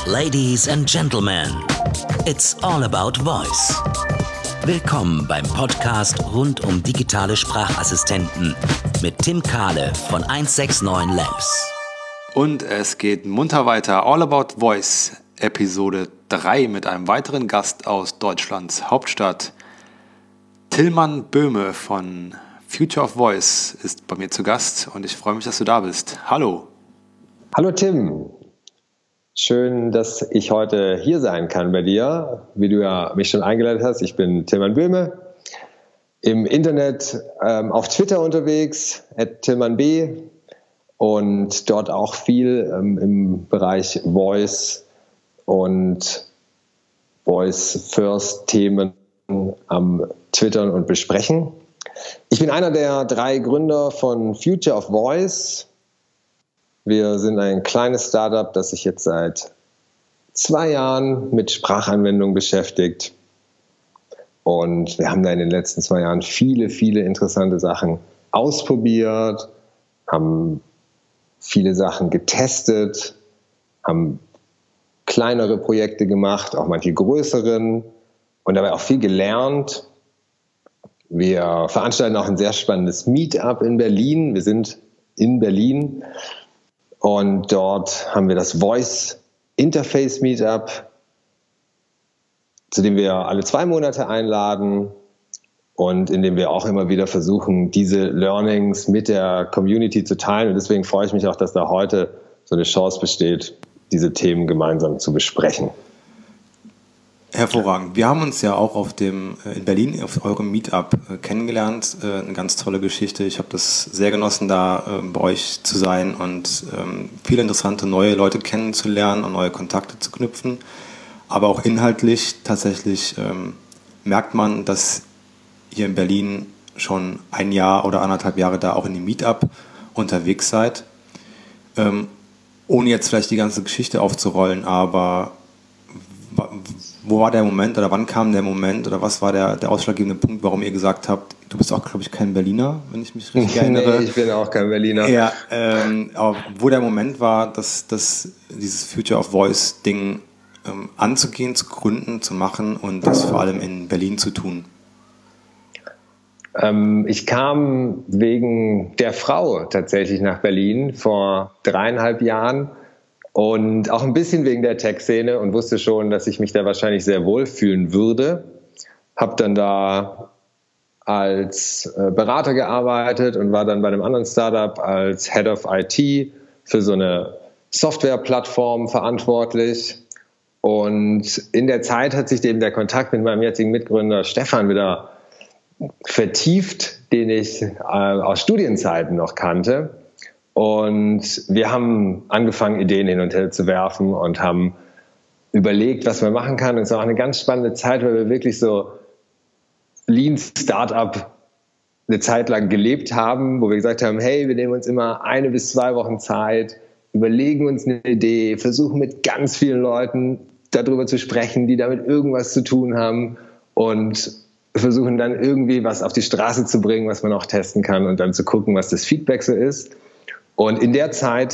Ladies and Gentlemen, it's all about voice. Willkommen beim Podcast rund um digitale Sprachassistenten mit Tim Kahle von 169 Labs. Und es geht munter weiter. All About Voice, Episode 3 mit einem weiteren Gast aus Deutschlands Hauptstadt. Tilman Böhme von Future of Voice ist bei mir zu Gast und ich freue mich, dass du da bist. Hallo. Hallo Tim. Schön, dass ich heute hier sein kann bei dir, wie du ja mich schon eingeladen hast. Ich bin Tilman Böhme, im Internet auf Twitter unterwegs, @tilmanb, und dort auch viel im Bereich Voice und Voice-First-Themen am Twittern und besprechen. Ich bin einer der 3 Gründer von Future of Voice. Wir sind ein kleines Startup, das sich jetzt seit 2 Jahren mit Sprachanwendungen beschäftigt. Und wir haben da in den letzten 2 Jahren viele interessante Sachen ausprobiert, haben viele Sachen getestet, haben kleinere Projekte gemacht, auch manche größeren und dabei auch viel gelernt. Wir veranstalten auch ein sehr spannendes Meetup in Berlin. Wir sind in Berlin. Und dort haben wir das Voice Interface Meetup, zu dem wir alle 2 Monate einladen und in dem wir auch immer wieder versuchen, diese Learnings mit der Community zu teilen. Und deswegen freue ich mich auch, dass da heute so eine Chance besteht, diese Themen gemeinsam zu besprechen. Hervorragend. Wir haben uns ja auch in Berlin auf eurem Meetup kennengelernt. Eine ganz tolle Geschichte. Ich habe das sehr genossen, da bei euch zu sein und viele interessante neue Leute kennenzulernen und neue Kontakte zu knüpfen. Aber auch inhaltlich tatsächlich merkt man, dass ihr in Berlin schon 1 Jahr oder 1,5 Jahre da auch in dem Meetup unterwegs seid. Ohne jetzt vielleicht die ganze Geschichte aufzurollen, aber wo war der Moment oder wann kam der Moment oder was war der ausschlaggebende Punkt, warum ihr gesagt habt, du bist auch, glaube ich, kein Berliner, wenn ich mich richtig erinnere. Nee, ich bin auch kein Berliner. Ja, aber wo der Moment war, dass dieses Future of Voice Ding anzugehen, zu gründen, zu machen und das vor allem in Berlin zu tun? Ich kam wegen der Frau tatsächlich nach Berlin vor 3,5 Jahren. Und auch ein bisschen wegen der Tech-Szene und wusste schon, dass ich mich da wahrscheinlich sehr wohl fühlen würde. Habe dann da als Berater gearbeitet und war dann bei einem anderen Startup als Head of IT für so eine Softwareplattform verantwortlich. Und in der Zeit hat sich eben der Kontakt mit meinem jetzigen Mitgründer Stefan wieder vertieft, den ich aus Studienzeiten noch kannte. Und wir haben angefangen, Ideen hin und her zu werfen und haben überlegt, was man machen kann. Und es war auch eine ganz spannende Zeit, weil wir wirklich so Lean Startup eine Zeit lang gelebt haben, wo wir gesagt haben, hey, wir nehmen uns immer 1 bis 2 Wochen Zeit, überlegen uns eine Idee, versuchen mit ganz vielen Leuten darüber zu sprechen, die damit irgendwas zu tun haben und versuchen dann irgendwie was auf die Straße zu bringen, was man auch testen kann und dann zu gucken, was das Feedback so ist. Und in der Zeit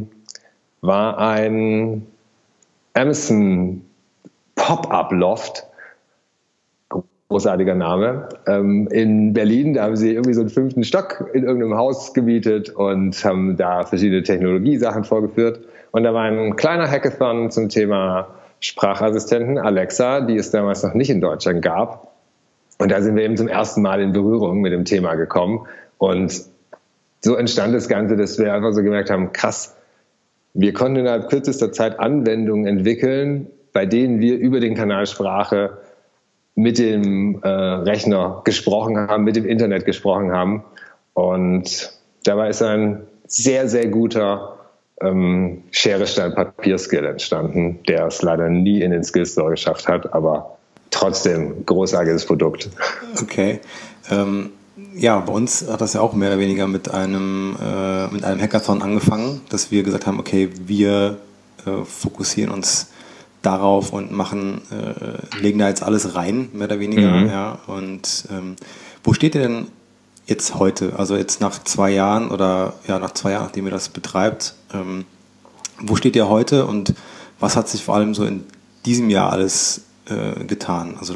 war ein Amazon Pop-Up-Loft, großartiger Name, in Berlin. Da haben sie irgendwie so einen 5. Stock in irgendeinem Haus gemietet und haben da verschiedene Technologiesachen vorgeführt. Und da war ein kleiner Hackathon zum Thema Sprachassistenten, Alexa, die es damals noch nicht in Deutschland gab. Und da sind wir eben zum ersten Mal in Berührung mit dem Thema gekommen. Und so entstand das Ganze, dass wir einfach so gemerkt haben, krass, wir konnten innerhalb kürzester Zeit Anwendungen entwickeln, bei denen wir über den Kanal Sprache mit dem Rechner gesprochen haben, mit dem Internet gesprochen haben. Und dabei ist ein sehr guter Schere-Stein-Papier-Skill entstanden, der es leider nie in den Skill Store geschafft hat, aber trotzdem großartiges Produkt. Okay. Ja, bei uns hat das ja auch mehr oder weniger mit einem Hackathon angefangen, dass wir gesagt haben, okay, wir fokussieren uns darauf und legen da jetzt alles rein, mehr oder weniger. Mhm. Ja. Und wo steht ihr denn jetzt heute? Also jetzt nach 2 Jahren oder ja nach 2 Jahren, nachdem ihr das betreibt, wo steht ihr heute und Was hat sich vor allem so in diesem Jahr alles getan? Also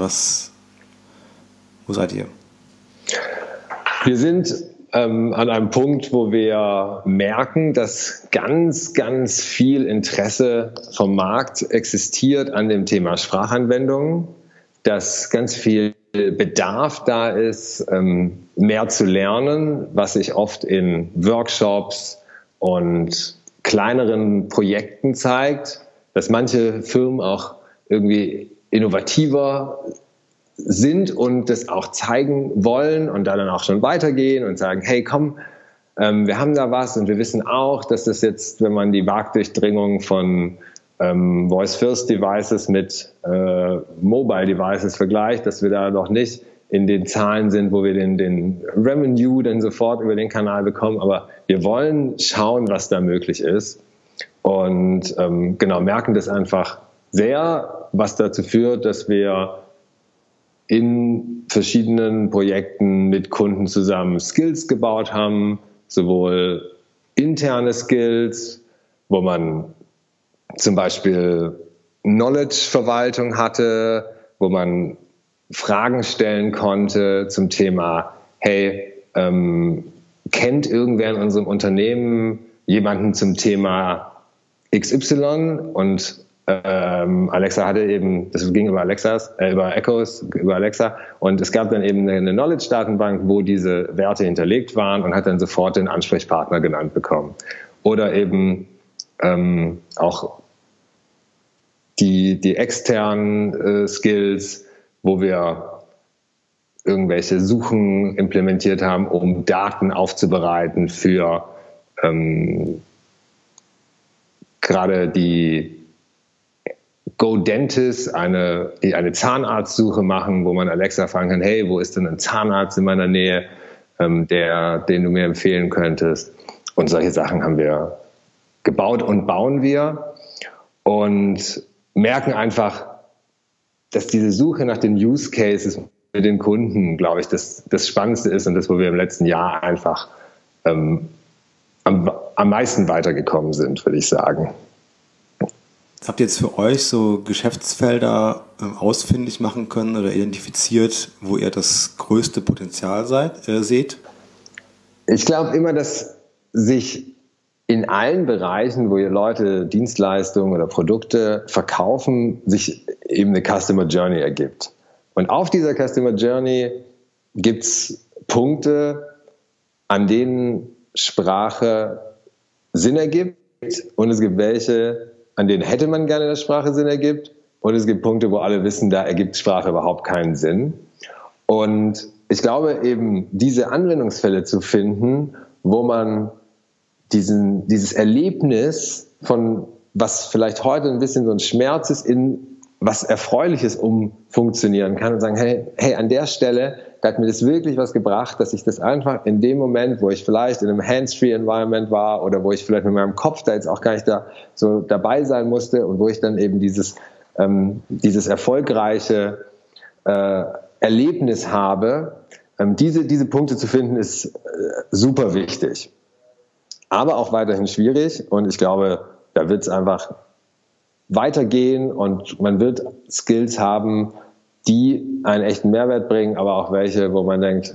wo seid ihr? Wir sind an einem Punkt, wo wir merken, dass ganz, ganz viel Interesse vom Markt existiert an dem Thema Sprachanwendungen, dass ganz viel Bedarf da ist, mehr zu lernen, was sich oft in Workshops und kleineren Projekten zeigt, dass manche Firmen auch irgendwie innovativer sind und das auch zeigen wollen und da dann auch schon weitergehen und sagen, hey komm, wir haben da was und wir wissen auch, dass das jetzt, wenn man die Marktdurchdringung von Voice-First-Devices mit Mobile-Devices vergleicht, dass wir da noch nicht in den Zahlen sind, wo wir den Revenue dann sofort über den Kanal bekommen, aber wir wollen schauen, was da möglich ist und merken das einfach sehr, was dazu führt, dass wir in verschiedenen Projekten mit Kunden zusammen Skills gebaut haben, sowohl interne Skills, wo man zum Beispiel Knowledge-Verwaltung hatte, wo man Fragen stellen konnte zum Thema, hey, kennt irgendwer in unserem Unternehmen jemanden zum Thema XY? Und Alexa hatte eben, das ging über über Echos, über Alexa, und es gab dann eben eine Knowledge-Datenbank, wo diese Werte hinterlegt waren und hat dann sofort den Ansprechpartner genannt bekommen. Oder eben auch die externen Skills, wo wir irgendwelche Suchen implementiert haben, um Daten aufzubereiten für gerade die GoDentist, die eine Zahnarztsuche machen, wo man Alexa fragen kann, hey, wo ist denn ein Zahnarzt in meiner Nähe, den du mir empfehlen könntest? Und solche Sachen haben wir gebaut und bauen wir und merken einfach, dass diese Suche nach den Use Cases mit den Kunden, glaube ich, das Spannendste ist und das, wo wir im letzten Jahr einfach am meisten weitergekommen sind, würde ich sagen. Habt ihr jetzt für euch so Geschäftsfelder ausfindig machen können oder identifiziert, wo ihr das größte Potenzial seht? Ich glaube immer, dass sich in allen Bereichen, wo ihr Leute Dienstleistungen oder Produkte verkaufen, sich eben eine Customer Journey ergibt. Und auf dieser Customer Journey gibt es Punkte, an denen Sprache Sinn ergibt, und es gibt welche, an denen hätte man gerne, dass Sprache Sinn ergibt, und es gibt Punkte, wo alle wissen, da ergibt Sprache überhaupt keinen Sinn. Und ich glaube eben, diese Anwendungsfälle zu finden, wo man dieses Erlebnis von, was vielleicht heute ein bisschen so ein Schmerz ist, in was Erfreuliches umfunktionieren kann und sagen, hey, an der Stelle, da hat mir das wirklich was gebracht, dass ich das einfach in dem Moment, wo ich vielleicht in einem Hands-Free-Environment war oder wo ich vielleicht mit meinem Kopf da jetzt auch gar nicht so dabei sein musste und wo ich dann eben dieses erfolgreiche Erlebnis habe, diese Punkte zu finden, ist super wichtig. Aber auch weiterhin schwierig, und ich glaube, da wird es einfach weitergehen und man wird Skills haben, die einen echten Mehrwert bringen, aber auch welche, wo man denkt,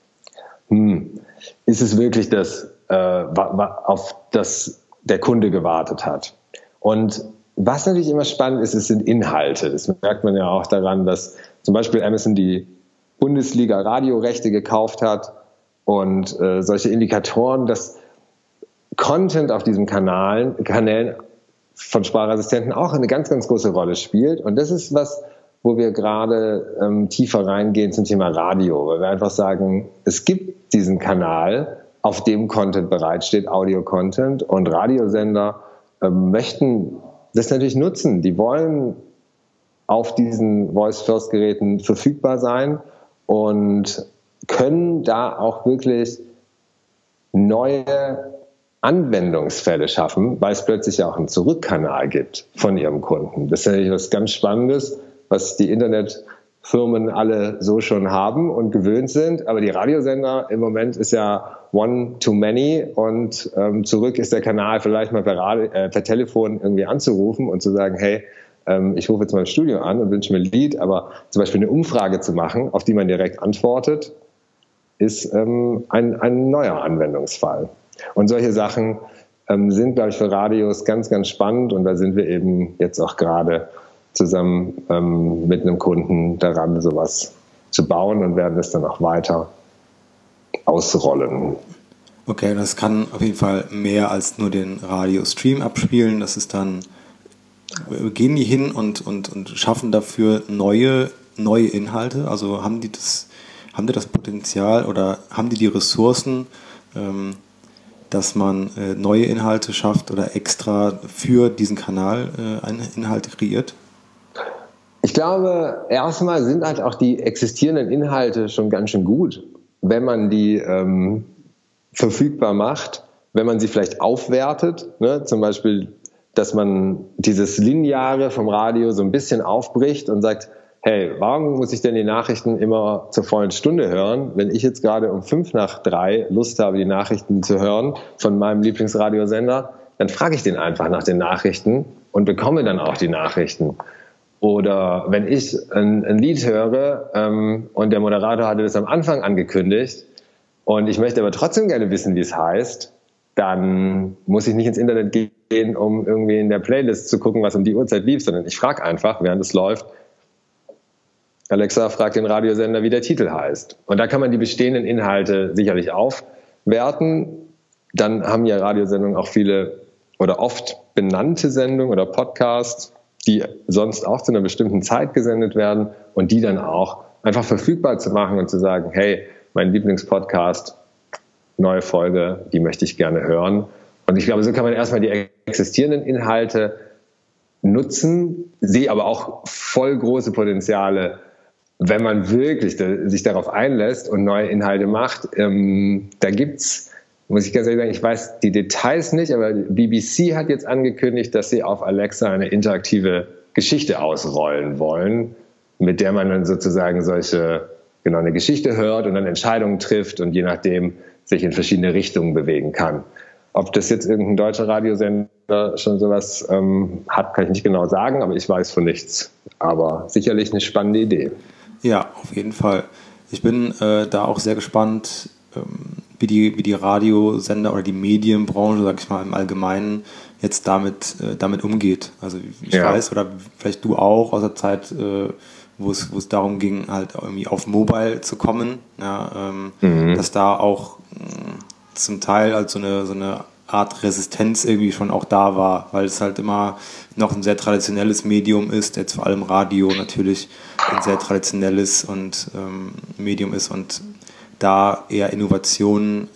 ist es wirklich das, auf das der Kunde gewartet hat? Und was natürlich immer spannend ist, es sind Inhalte. Das merkt man ja auch daran, dass zum Beispiel Amazon die Bundesliga-Radiorechte gekauft hat und solche Indikatoren, dass Content auf diesen Kanälen von Sprachassistenten auch eine ganz, ganz große Rolle spielt. Und das ist was, wo wir gerade tiefer reingehen zum Thema Radio, weil wir einfach sagen, es gibt diesen Kanal, auf dem Content bereitsteht, Audio-Content, und Radiosender möchten das natürlich nutzen. Die wollen auf diesen Voice-First-Geräten verfügbar sein und können da auch wirklich neue Anwendungsfälle schaffen, weil es plötzlich auch einen Zurückkanal gibt von ihrem Kunden. Das ist natürlich was ganz Spannendes, was die Internetfirmen alle so schon haben und gewöhnt sind. Aber die Radiosender im Moment ist ja one too many und zurück ist der Kanal vielleicht mal per Telefon irgendwie anzurufen und zu sagen, hey, ich rufe jetzt mal ein Studio an und wünsche mir ein Lied, aber zum Beispiel eine Umfrage zu machen, auf die man direkt antwortet, ist ein neuer Anwendungsfall. Und solche Sachen sind, glaube ich, für Radios ganz, ganz spannend und da sind wir eben jetzt auch gerade zusammen mit einem Kunden daran, sowas zu bauen und werden es dann auch weiter ausrollen. Okay, das kann auf jeden Fall mehr als nur den Radiostream abspielen. Das ist dann, gehen die hin und schaffen dafür neue Inhalte? Also haben die das Potenzial oder haben die Ressourcen, dass man neue Inhalte schafft oder extra für diesen Kanal Inhalte kreiert? Ich glaube, erstmal sind halt auch die existierenden Inhalte schon ganz schön gut, wenn man die verfügbar macht, wenn man sie vielleicht aufwertet, ne? Zum Beispiel, dass man dieses Lineare vom Radio so ein bisschen aufbricht und sagt, hey, warum muss ich denn die Nachrichten immer zur vollen Stunde hören, wenn ich jetzt gerade um 2:55 Lust habe, die Nachrichten zu hören von meinem Lieblingsradiosender, dann frage ich den einfach nach den Nachrichten und bekomme dann auch die Nachrichten. Oder wenn ich ein Lied höre und der Moderator hatte das am Anfang angekündigt und ich möchte aber trotzdem gerne wissen, wie es heißt, dann muss ich nicht ins Internet gehen, um irgendwie in der Playlist zu gucken, was um die Uhrzeit lief, sondern ich frage einfach, während es läuft, Alexa, fragt den Radiosender, wie der Titel heißt. Und da kann man die bestehenden Inhalte sicherlich aufwerten. Dann haben ja Radiosendungen auch viele oder oft benannte Sendungen oder Podcasts, die sonst auch zu einer bestimmten Zeit gesendet werden und die dann auch einfach verfügbar zu machen und zu sagen, hey, mein Lieblingspodcast, neue Folge, die möchte ich gerne hören. Und ich glaube, so kann man erstmal die existierenden Inhalte nutzen, sehe aber auch voll große Potenziale, wenn man wirklich sich darauf einlässt und neue Inhalte macht. Da gibt's, muss ich ganz ehrlich sagen, ich weiß die Details nicht, aber BBC hat jetzt angekündigt, dass sie auf Alexa eine interaktive Geschichte ausrollen wollen, mit der man dann sozusagen eine Geschichte hört und dann Entscheidungen trifft und je nachdem sich in verschiedene Richtungen bewegen kann. Ob das jetzt irgendein deutscher Radiosender schon sowas hat, kann ich nicht genau sagen, aber ich weiß von nichts. Aber sicherlich eine spannende Idee. Ja, auf jeden Fall. Ich bin da auch sehr gespannt, wie die Radiosender oder die Medienbranche, sag ich mal, im Allgemeinen jetzt damit umgeht. Also ich weiß, oder vielleicht du auch aus der Zeit, wo es darum ging, halt irgendwie auf Mobile zu kommen, ja, dass da auch zum Teil halt so eine Art Resistenz irgendwie schon auch da war, weil es halt immer noch ein sehr traditionelles Medium ist, jetzt vor allem Radio natürlich ein sehr traditionelles und Medium ist und da eher Innovationen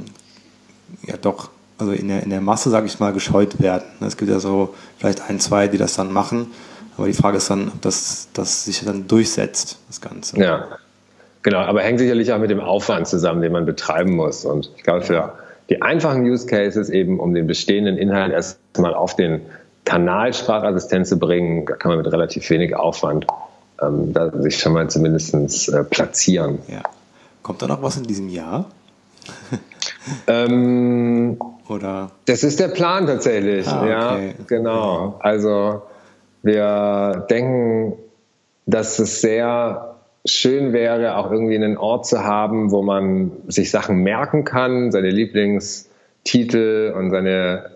also in der Masse, sage ich mal, gescheut werden. Es gibt ja so vielleicht ein, zwei, die das dann machen, aber die Frage ist dann, ob das sich dann durchsetzt, das Ganze. Ja, genau, aber hängt sicherlich auch mit dem Aufwand zusammen, den man betreiben muss. Und ich glaube, für die einfachen Use Cases eben, um den bestehenden Inhalt erstmal auf den Kanal Sprachassistent zu bringen, da kann man mit relativ wenig Aufwand da sich schon mal zumindest platzieren. Ja. Kommt da noch was in diesem Jahr? Oder? Das ist der Plan tatsächlich. Okay. Ja, genau. Also wir denken, dass es sehr schön wäre, auch irgendwie einen Ort zu haben, wo man sich Sachen merken kann, seine Lieblingstitel und seine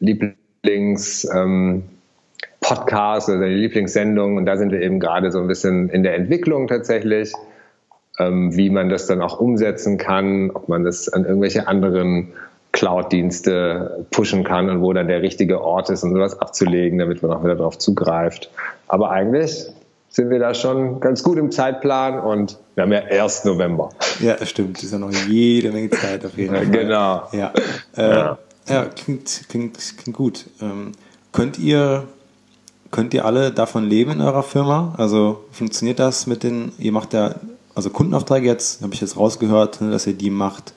Lieblings-Podcasts oder seine Lieblingssendungen. Und da sind wir eben gerade so ein bisschen in der Entwicklung tatsächlich, wie man das dann auch umsetzen kann, ob man das an irgendwelche anderen Cloud-Dienste pushen kann und wo dann der richtige Ort ist, um sowas abzulegen, damit man auch wieder darauf zugreift. Aber eigentlich sind wir da schon ganz gut im Zeitplan und wir haben ja erst November. Ja, das stimmt. Ist ja noch jede Menge Zeit auf jeden Fall. Genau. Ja, klingt gut. Könnt ihr alle davon leben in eurer Firma? Also funktioniert das ihr macht ja, also Kundenaufträge jetzt, habe ich jetzt rausgehört, dass ihr die macht.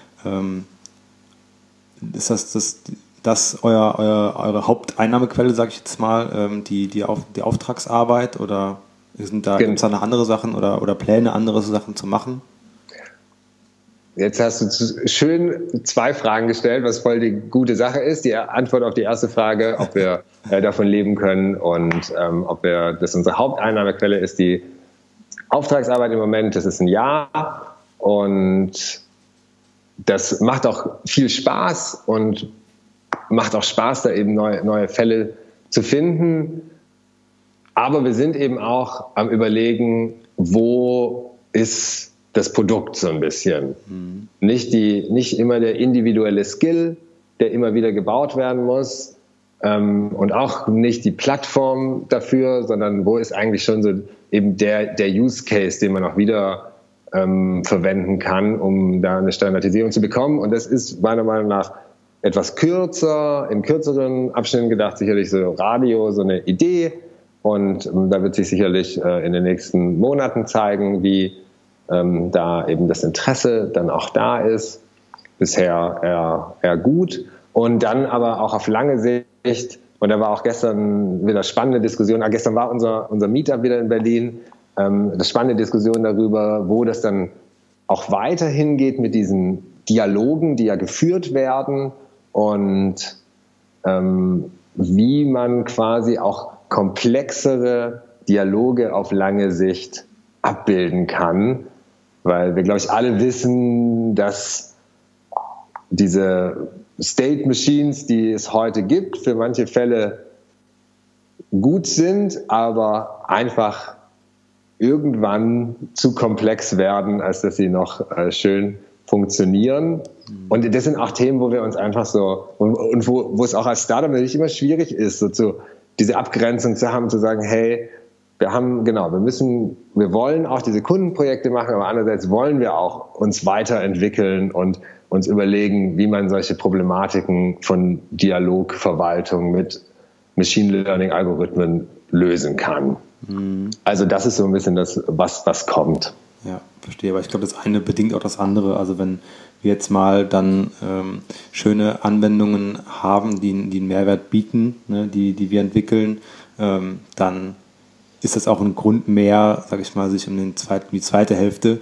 Ist das eure Haupteinnahmequelle, sage ich jetzt mal, die Auftragsarbeit, oder gibt es da noch andere Sachen oder Pläne, andere Sachen zu machen? Jetzt hast du schön 2 Fragen gestellt, was voll die gute Sache ist. Die Antwort auf die erste Frage, ob wir davon leben können und ob das unsere Haupteinnahmequelle ist, die Auftragsarbeit im Moment, das ist ein Ja. Und das macht auch viel Spaß und macht auch Spaß, da eben neue Fälle zu finden. Aber wir sind eben auch am Überlegen, wo ist das Produkt so ein bisschen. Nicht immer der individuelle Skill, der immer wieder gebaut werden muss, und auch nicht die Plattform dafür, sondern wo ist eigentlich schon so eben der Use Case, den man auch wieder verwenden kann, um da eine Standardisierung zu bekommen. Und das ist meiner Meinung nach etwas kürzer, in kürzeren Abschnitten gedacht, sicherlich so Radio, so eine Idee. Und da wird sich sicherlich in den nächsten Monaten zeigen, wie da eben das Interesse dann auch da ist. Bisher eher gut. Und dann aber auch auf lange Sicht, und da war auch gestern wieder spannende Diskussion, gestern war unser Meetup wieder in Berlin, eine spannende Diskussion darüber, wo das dann auch weiterhin geht mit diesen Dialogen, die ja geführt werden und wie man quasi auch komplexere Dialoge auf lange Sicht abbilden kann, weil wir, glaube ich, alle wissen, dass diese State Machines, die es heute gibt, für manche Fälle gut sind, aber einfach irgendwann zu komplex werden, als dass sie noch schön funktionieren. Und das sind auch Themen, wo wir uns einfach so, und wo es auch als Startup natürlich immer schwierig ist, so diese Abgrenzung zu haben, zu sagen, hey, wir wollen auch diese Kundenprojekte machen, aber andererseits wollen wir auch uns weiterentwickeln und uns überlegen, wie man solche Problematiken von Dialogverwaltung mit Machine Learning Algorithmen lösen kann. Also das ist so ein bisschen das, was kommt. Ja, verstehe. Aber ich glaube, das eine bedingt auch das andere. Also wenn wir jetzt mal dann schöne Anwendungen haben, die einen Mehrwert bieten, ne, die wir entwickeln, dann ist das auch ein Grund mehr, sage ich mal, sich um die zweite Hälfte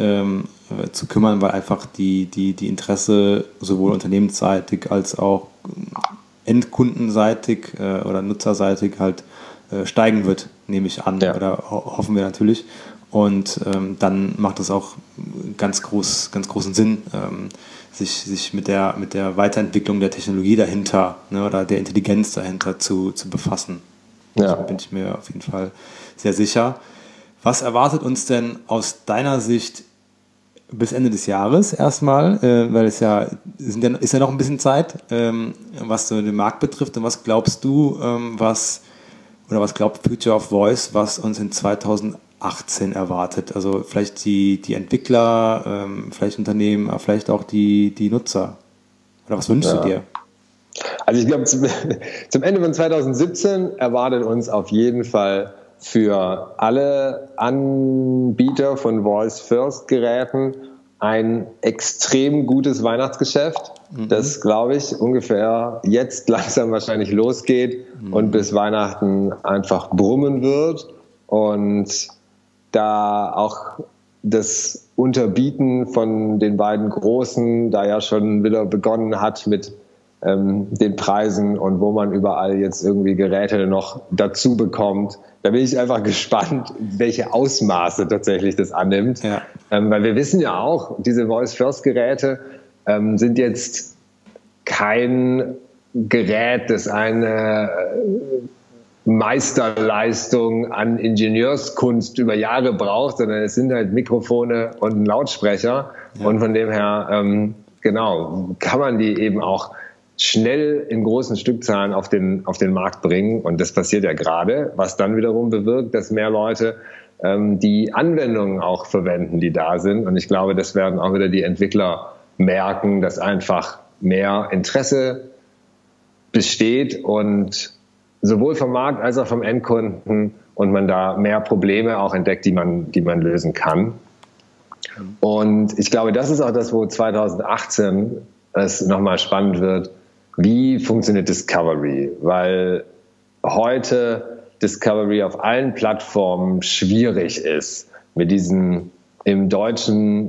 zu kümmern, weil einfach die Interesse sowohl unternehmensseitig als auch endkundenseitig oder nutzerseitig halt steigen wird, nehme ich an, oder hoffen wir natürlich. Und dann macht es auch ganz großen Sinn, sich mit der Weiterentwicklung der Technologie dahinter, ne, oder der Intelligenz dahinter zu befassen. Ja. Da bin ich mir auf jeden Fall sehr sicher. Was erwartet uns denn aus deiner Sicht bis Ende des Jahres erstmal, weil ist ja noch ein bisschen Zeit, was so den Markt betrifft, und was glaubst du, was glaubt Future of Voice, was uns in 2018 erwartet? Also vielleicht die Entwickler, vielleicht Unternehmen, aber vielleicht auch die Nutzer. Oder was wünschst du dir? Also ich glaube, zum Ende von 2017 erwartet uns auf jeden Fall für alle Anbieter von Voice-First-Geräten ein extrem gutes Weihnachtsgeschäft, das, glaube ich, ungefähr jetzt langsam wahrscheinlich losgeht und bis Weihnachten einfach brummen wird. Und da auch das Unterbieten von den beiden Großen da ja schon wieder begonnen hat mit den Preisen und wo man überall jetzt irgendwie Geräte noch dazu bekommt. Da bin ich einfach gespannt, welche Ausmaße tatsächlich das annimmt. Ja. Weil wir wissen ja auch, diese Voice-First-Geräte sind jetzt kein Gerät, das eine Meisterleistung an Ingenieurskunst über Jahre braucht, sondern es sind halt Mikrofone und ein Lautsprecher. Ja. Und von dem her, kann man die eben auch schnell in großen Stückzahlen auf den Markt bringen. Und das passiert ja gerade, was dann wiederum bewirkt, dass mehr Leute die Anwendungen auch verwenden, die da sind. Und ich glaube, das werden auch wieder die Entwickler merken, dass einfach mehr Interesse besteht und sowohl vom Markt als auch vom Endkunden und man da mehr Probleme auch entdeckt, die man lösen kann. Und ich glaube, das ist auch das, wo 2018 es nochmal spannend wird. Wie funktioniert Discovery? Weil heute Discovery auf allen Plattformen schwierig ist. Mit diesen im Deutschen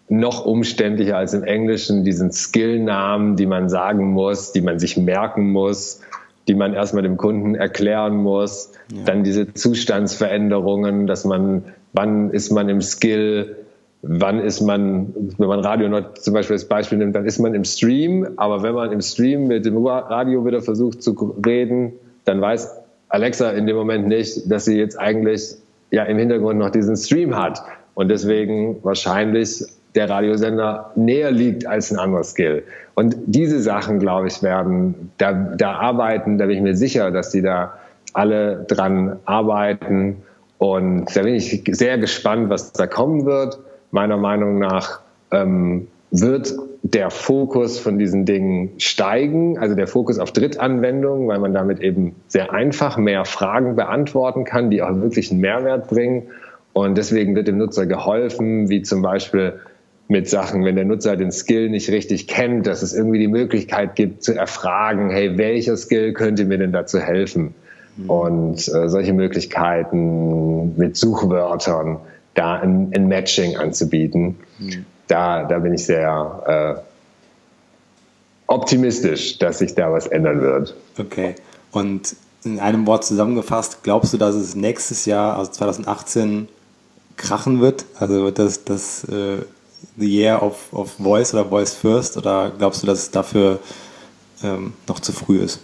noch umständlicher als im Englischen, diesen Skillnamen, die man sagen muss, die man sich merken muss, die man erstmal dem Kunden erklären muss. Ja. Dann diese Zustandsveränderungen, dass wann ist man im Skill, wann ist man, wenn man Radio Nord zum Beispiel als Beispiel nimmt, dann ist man im Stream, aber wenn man im Stream mit dem Radio wieder versucht zu reden, dann weiß Alexa in dem Moment nicht, dass sie jetzt eigentlich ja im Hintergrund noch diesen Stream hat und deswegen wahrscheinlich der Radiosender näher liegt als ein anderer Skill. Und diese Sachen, glaube ich, werden da arbeiten, da bin ich mir sicher, dass die da alle dran arbeiten. Und da bin ich sehr gespannt, was da kommen wird. Meiner Meinung nach wird der Fokus von diesen Dingen steigen, also der Fokus auf Drittanwendungen, weil man damit eben sehr einfach mehr Fragen beantworten kann, die auch wirklich einen Mehrwert bringen. Und deswegen wird dem Nutzer geholfen, wie zum Beispiel mit Sachen, wenn der Nutzer den Skill nicht richtig kennt, dass es irgendwie die Möglichkeit gibt zu erfragen, hey, welcher Skill könnte mir denn dazu helfen? Und solche Möglichkeiten mit Suchwörtern, da ein Matching anzubieten, da bin ich sehr optimistisch, dass sich da was ändern wird. Okay, und in einem Wort zusammengefasst, glaubst du, dass es nächstes Jahr, also 2018, krachen wird? Also wird das the year of Voice oder Voice First, oder glaubst du, dass es dafür noch zu früh ist?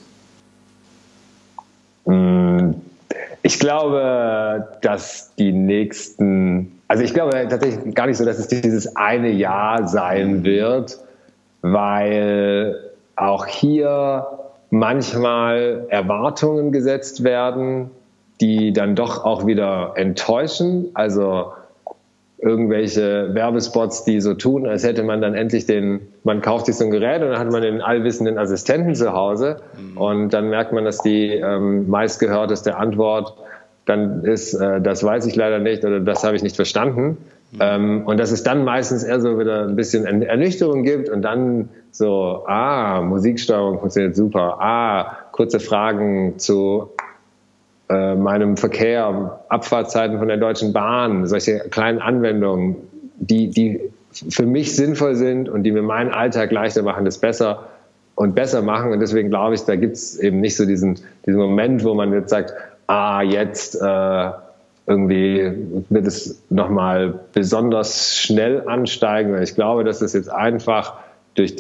Ich glaube, dass die nächsten, also ich glaube tatsächlich gar nicht so, dass es dieses eine Jahr sein wird, weil auch hier manchmal Erwartungen gesetzt werden, die dann doch auch wieder enttäuschen. Also irgendwelche Werbespots, die so tun, als hätte man dann endlich man kauft sich so ein Gerät und dann hat man den allwissenden Assistenten zu Hause und dann merkt man, dass die meistgehörteste Antwort dann ist, das weiß ich leider nicht oder das habe ich nicht verstanden. Und dass es dann meistens eher so wieder ein bisschen Ernüchterung gibt und dann so, Musiksteuerung funktioniert super, kurze Fragen zu meinem Verkehr, Abfahrtzeiten von der Deutschen Bahn, solche kleinen Anwendungen, die für mich sinnvoll sind und die mir meinen Alltag leichter machen, das besser und besser machen. Und deswegen glaube ich, da gibt es eben nicht so diesen Moment, wo man jetzt sagt, jetzt irgendwie wird es nochmal besonders schnell ansteigen. Ich glaube, dass es jetzt einfach dass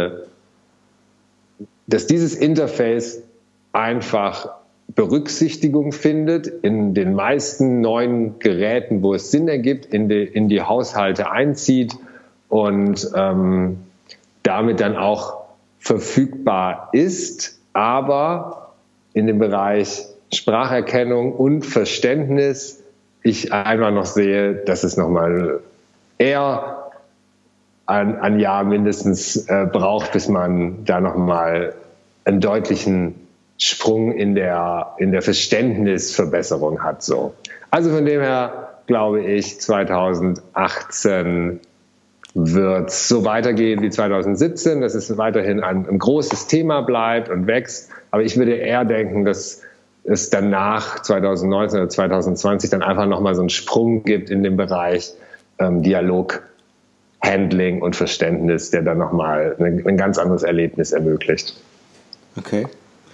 dieses Interface einfach Berücksichtigung findet in den meisten neuen Geräten, wo es Sinn ergibt, in die Haushalte einzieht und damit dann auch verfügbar ist, aber in dem Bereich Spracherkennung und Verständnis ich einfach noch sehe, dass es nochmal eher ein Jahr mindestens braucht, bis man da nochmal einen deutlichen Sprung in der Verständnisverbesserung hat. So. Also von dem her glaube ich, 2018 wird es so weitergehen wie 2017, dass es weiterhin ein großes Thema bleibt und wächst. Aber ich würde eher denken, dass es danach 2019 oder 2020 dann einfach nochmal so einen Sprung gibt in dem Bereich Dialog, Handling und Verständnis, der dann nochmal ein ganz anderes Erlebnis ermöglicht. Okay.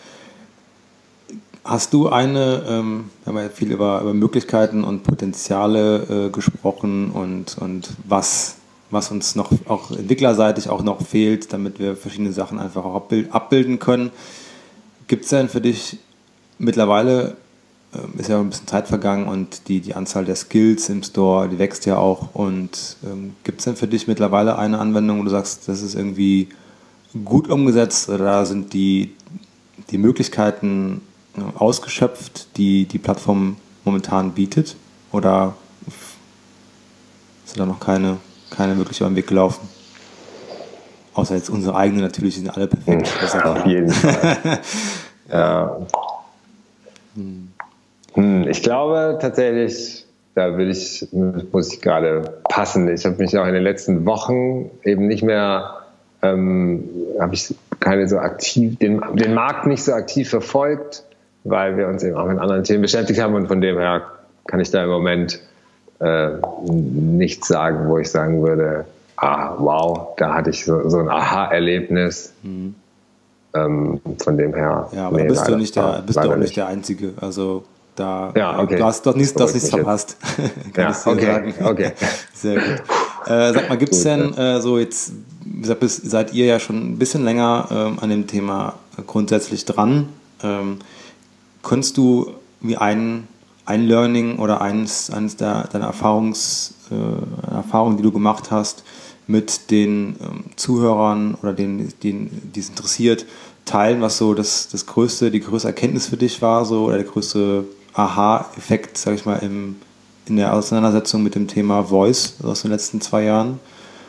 Hast du wir haben ja viel über Möglichkeiten und Potenziale gesprochen und was uns noch auch entwicklerseitig auch noch fehlt, damit wir verschiedene Sachen einfach auch abbilden können. Gibt es denn für dich mittlerweile, ist ja ein bisschen Zeit vergangen und die Anzahl der Skills im Store, die wächst ja auch, und gibt es denn für dich mittlerweile eine Anwendung, wo du sagst, das ist irgendwie gut umgesetzt oder da sind die Möglichkeiten ausgeschöpft, die Plattform momentan bietet, oder ist da noch keine wirklich über den Weg gelaufen? Außer jetzt unsere eigenen, natürlich sind alle perfekt. Auf jeden Fall. Ja. Ich glaube tatsächlich, muss ich gerade passen. Ich habe mich auch in den letzten Wochen eben nicht mehr, habe ich keine so aktiv, den Markt nicht so aktiv verfolgt, weil wir uns eben auch mit anderen Themen beschäftigt haben, und von dem her kann ich da im Moment nichts sagen, wo ich sagen würde, wow, da hatte ich so ein Aha-Erlebnis. Von dem her. Ja, aber bist du auch nicht der Einzige. Also da, okay. Du hast doch nichts verpasst. Kann ich dir sagen. Okay. Sehr gut. Sag mal, gibt es denn so jetzt, wie gesagt, seid ihr ja schon ein bisschen länger an dem Thema grundsätzlich dran. Könntest du wie ein Learning oder eines deiner Erfahrungen, die du gemacht hast, mit den Zuhörern oder denen, die es interessiert, teilen, was so die größte Erkenntnis für dich war, so, oder der größte Aha-Effekt, sag ich mal, in der Auseinandersetzung mit dem Thema Voice aus den letzten 2 Jahren?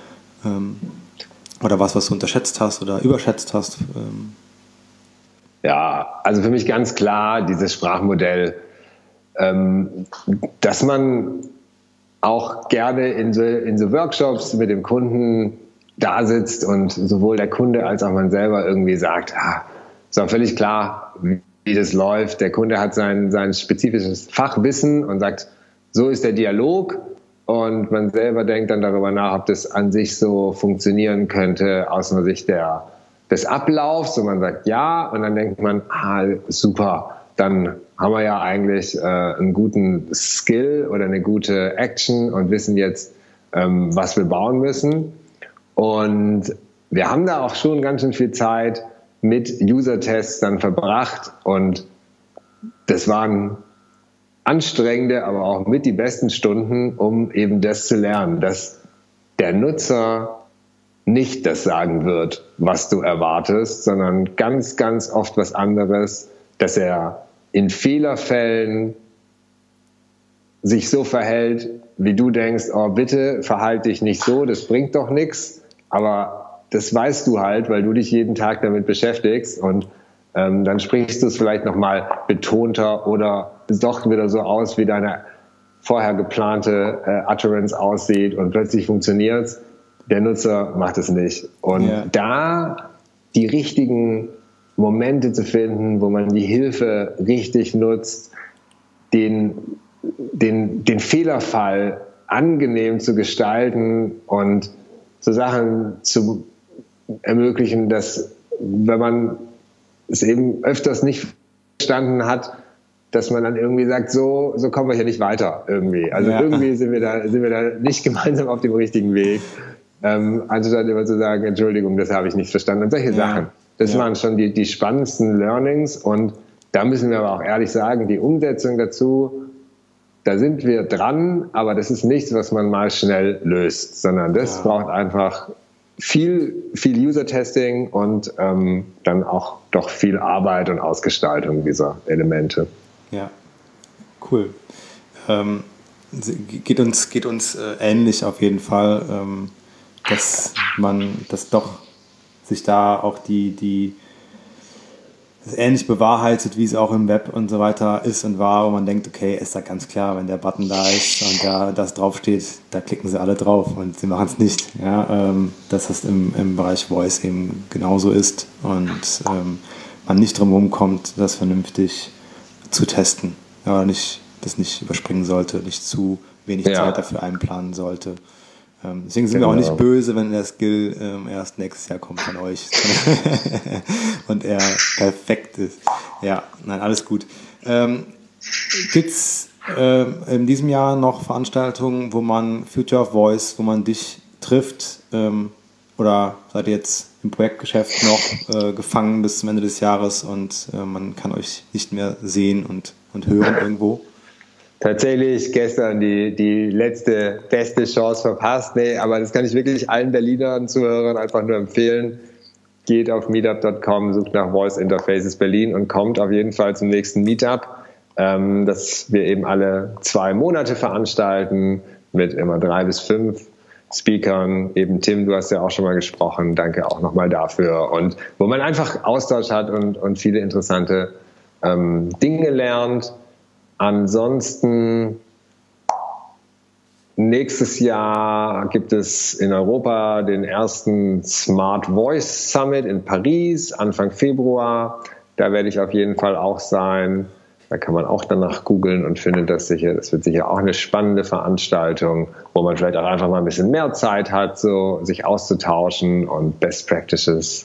Oder was du unterschätzt hast oder überschätzt hast? Ja, also für mich ganz klar dieses Sprachmodell, dass man auch gerne in so Workshops mit dem Kunden da sitzt und sowohl der Kunde als auch man selber irgendwie sagt, ist auch völlig klar, wie das läuft. Der Kunde hat sein spezifisches Fachwissen und sagt, so ist der Dialog, und man selber denkt dann darüber nach, ob das an sich so funktionieren könnte aus einer Sicht des Ablaufs, und man sagt ja, und dann denkt man, super, dann haben wir ja eigentlich einen guten Skill oder eine gute Action und wissen jetzt, was wir bauen müssen. Und wir haben da auch schon ganz schön viel Zeit mit User-Tests dann verbracht, und das waren anstrengende, aber auch mit die besten Stunden, um eben das zu lernen, dass der Nutzer nicht das sagen wird, was du erwartest, sondern ganz, ganz oft was anderes, dass er in Fehlerfällen sich so verhält, wie du denkst, bitte verhalte dich nicht so, das bringt doch nichts, aber das weißt du halt, weil du dich jeden Tag damit beschäftigst, und dann sprichst du es vielleicht nochmal betonter oder doch wieder so aus, wie deine vorher geplante Utterance aussieht, und plötzlich funktioniert es. Der Nutzer macht es nicht. Und da die richtigen Momente zu finden, wo man die Hilfe richtig nutzt, den Fehlerfall angenehm zu gestalten und so Sachen zu ermöglichen, dass, wenn man es eben öfters nicht verstanden hat, dass man dann irgendwie sagt, so kommen wir hier nicht weiter irgendwie. Also irgendwie sind wir da nicht gemeinsam auf dem richtigen Weg. Anstatt immer zu sagen, Entschuldigung, das habe ich nicht verstanden. Und solche Sachen. Das waren schon die spannendsten Learnings, und da müssen wir aber auch ehrlich sagen, die Umsetzung dazu, da sind wir dran, aber das ist nichts, was man mal schnell löst, sondern das braucht einfach viel User-Testing und dann auch doch viel Arbeit und Ausgestaltung dieser Elemente. Ja, cool. Geht uns ähnlich auf jeden Fall, dass doch sich da auch das ähnlich bewahrheitet, wie es auch im Web und so weiter ist und war, wo man denkt, okay, ist da ganz klar, wenn der Button da ist und da das draufsteht, da klicken sie alle drauf und sie machen es nicht. Ja, dass das im Bereich Voice eben genauso ist und man nicht drum herum kommt, das vernünftig zu testen. Aber das nicht überspringen sollte, nicht zu wenig Zeit dafür einplanen sollte. Deswegen sind wir auch nicht böse, wenn der Skill erst nächstes Jahr kommt von euch und er perfekt ist. Ja, nein, alles gut. Gibt's in diesem Jahr noch Veranstaltungen, wo man Future of Voice, wo man dich trifft, oder seid ihr jetzt im Projektgeschäft noch gefangen bis zum Ende des Jahres und man kann euch nicht mehr sehen und hören irgendwo? Tatsächlich gestern die letzte beste Chance verpasst. Nee, aber das kann ich wirklich allen Berlinern Zuhörern einfach nur empfehlen. Geht auf meetup.com, sucht nach Voice Interfaces Berlin und kommt auf jeden Fall zum nächsten Meetup, das wir eben alle 2 Monate veranstalten mit immer 3 bis 5 Speakern. Eben Tim, du hast ja auch schon mal gesprochen. Danke auch nochmal dafür. Und wo man einfach Austausch hat und viele interessante Dinge lernt. Ansonsten nächstes Jahr gibt es in Europa den ersten Smart Voice Summit in Paris, Anfang Februar. Da werde ich auf jeden Fall auch sein. Da kann man auch danach googeln und findet das sicher. Das wird sicher auch eine spannende Veranstaltung, wo man vielleicht auch einfach mal ein bisschen mehr Zeit hat, so sich auszutauschen und Best Practices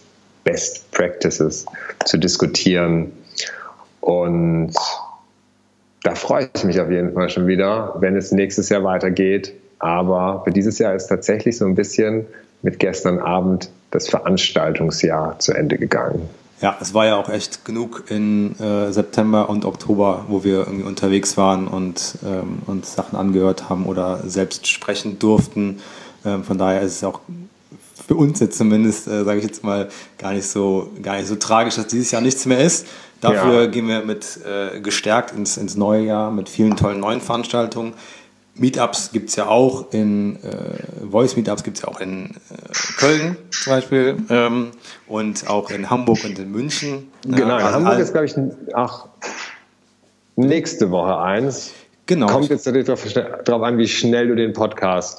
zu diskutieren. Und da freue ich mich auf jeden Fall schon wieder, wenn es nächstes Jahr weitergeht. Aber für dieses Jahr ist tatsächlich so ein bisschen mit gestern Abend das Veranstaltungsjahr zu Ende gegangen. Ja, es war ja auch echt genug in September und Oktober, wo wir irgendwie unterwegs waren und uns Sachen angehört haben oder selbst sprechen durften. Von daher ist es auch für uns jetzt zumindest, sage ich jetzt mal, gar nicht so tragisch, dass dieses Jahr nichts mehr ist. Dafür gehen wir mit gestärkt ins neue Jahr mit vielen tollen neuen Veranstaltungen. Meetups gibt es ja auch Voice-Meetups gibt es ja auch in Köln zum Beispiel und auch in Hamburg und in München. Genau, in Hamburg ist, glaube ich, nächste Woche eins. Genau. Kommt jetzt natürlich darauf an, wie schnell du den Podcast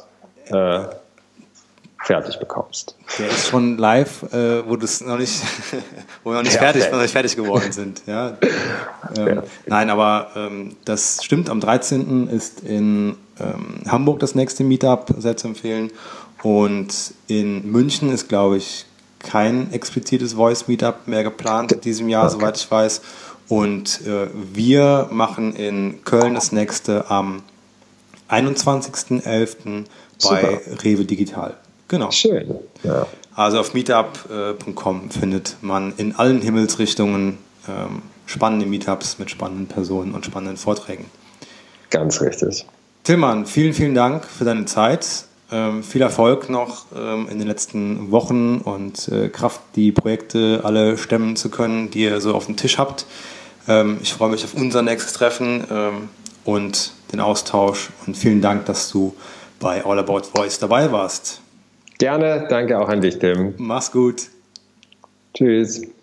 fertig bekommst. Der ist schon live, wo wir noch nicht fertig geworden sind. Ja. Nein, aber das stimmt. Am 13. ist in Hamburg das nächste Meetup, sehr zu empfehlen. Und in München ist, glaube ich, kein explizites Voice-Meetup mehr geplant in diesem Jahr, soweit ich weiß. Und wir machen in Köln das nächste am 21.11. bei Rewe Digital. Genau. Schön. Ja. Also auf meetup.com findet man in allen Himmelsrichtungen spannende Meetups mit spannenden Personen und spannenden Vorträgen. Ganz richtig. Tillmann, vielen, vielen Dank für deine Zeit. Viel Erfolg noch in den letzten Wochen und Kraft, die Projekte alle stemmen zu können, die ihr so auf dem Tisch habt. Ich freue mich auf unser nächstes Treffen und den Austausch. Und vielen Dank, dass du bei All About Voice dabei warst. Gerne, danke auch an dich, Tim. Mach's gut. Tschüss.